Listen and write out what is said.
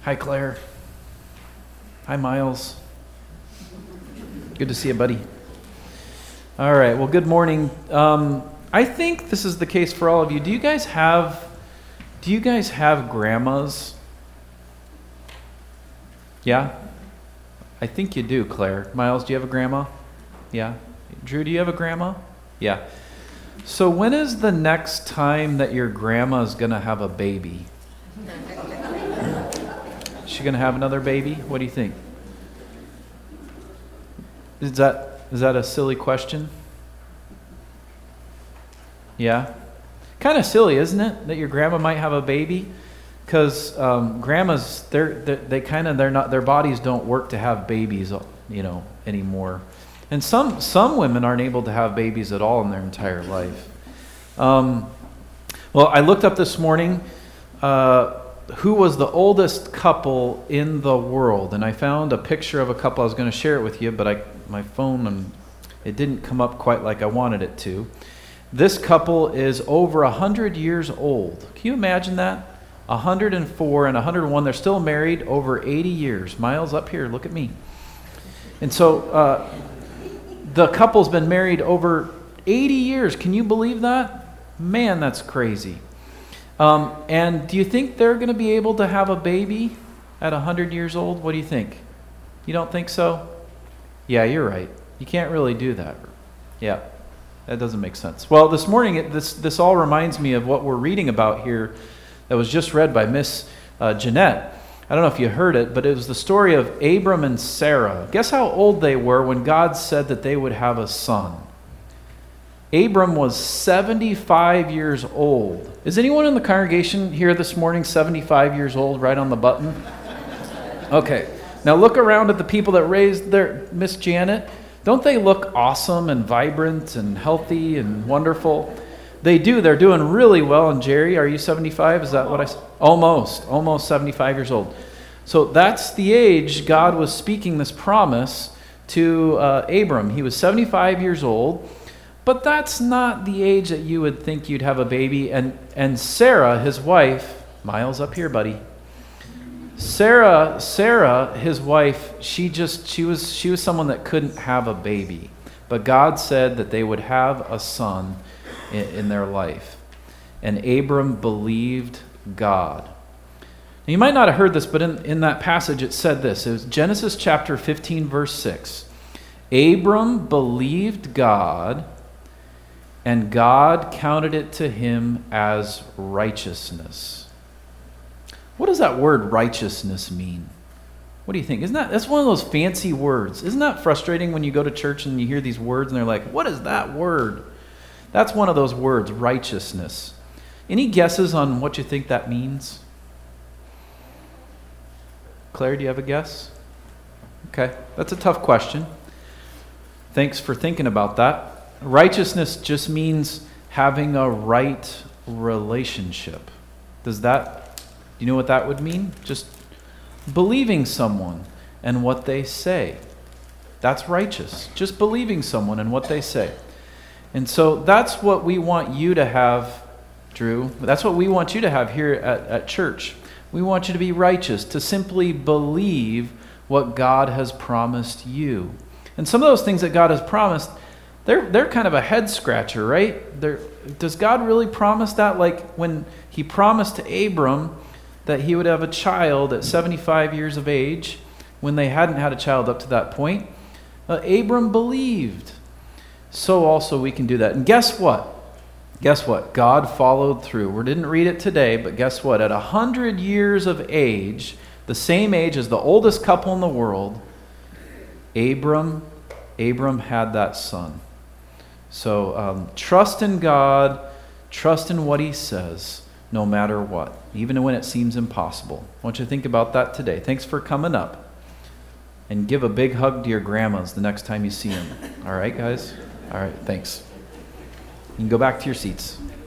Hi, Claire. Hi, Miles. Good to see you, buddy. All right, well, good morning. I think this is the case for all of you. Do you guys have grandmas? Yeah? I think you do, Claire. Miles, do you have a grandma? Yeah? Drew, do you have a grandma? Yeah. So when is the next time that your grandma's going to have a baby? Is she going to have another baby? What do you think? Is that a silly question? Yeah? Kind of silly, isn't it, that your grandma might have a baby? Because grandmas, their bodies don't work to have babies, anymore. And some women aren't able to have babies at all in their entire life. Well, I looked up this morning who was the oldest couple in the world, and I found a picture of a couple. I was going to share it with you, but my phone, it didn't come up quite like I wanted it to. This couple is over 100 years old. Can you imagine that? 104 and 101. They're still married over 80 years. Miles, up here, look at me. And so the couple's been married over 80 years. Can you believe that? Man, that's crazy. And do you think they're going to be able to have a baby at 100 years old? What do you think? You don't think so? Yeah, you're right. You can't really do that. Yeah, that doesn't make sense. Well, this morning, this all reminds me of what we're reading about here that was just read by Miss Jeanette. I don't know if you heard it, but it was the story of Abram and Sarah. Guess how old they were when God said that they would have a son? Abram was 75 years old. Is anyone in the congregation here this morning 75 years old, right on the button? Okay. Now look around at the people that raised their Miss Janet. Don't they look awesome and vibrant and healthy and wonderful? They do. They're doing really well. And Jerry, are you 75? Is that what I said? Almost 75 years old. So that's the age God was speaking this promise to Abram. He was 75 years old. But that's not the age that you would think you'd have a baby. And Sarah, his wife, Miles, up here, buddy. Sarah, his wife, she was someone that couldn't have a baby. But God said that they would have a son in their life. And Abram believed God. Now, you might not have heard this, but in that passage it said this. It was Genesis chapter 15, verse 6. Abram believed God, and God counted it to him as righteousness. What does that word righteousness mean? What do you think? That's one of those fancy words. Isn't that frustrating when you go to church and you hear these words and they're like, what is that word? That's one of those words, righteousness. Any guesses on what you think that means? Claire, do you have a guess? Okay, that's a tough question. Thanks for thinking about that. Righteousness just means having a right relationship. Do you know what that would mean? Just believing someone and what they say. That's righteous. Just believing someone and what they say. And so that's what we want you to have, Drew. That's what we want you to have here at church. We want you to be righteous, to simply believe what God has promised you. And some of those things that God has promised, they're kind of a head scratcher, right? Does God really promise that? Like when he promised to Abram that he would have a child at 75 years of age, when they hadn't had a child up to that point, Abram believed. So also we can do that. And guess what? God followed through. We didn't read it today, but guess what? At 100 years of age, the same age as the oldest couple in the world, Abram had that son. So trust in God, trust in what he says, no matter what, even when it seems impossible. I want you to think about that today. Thanks for coming up. And give a big hug to your grandmas the next time you see them. All right, guys? All right, thanks. You can go back to your seats.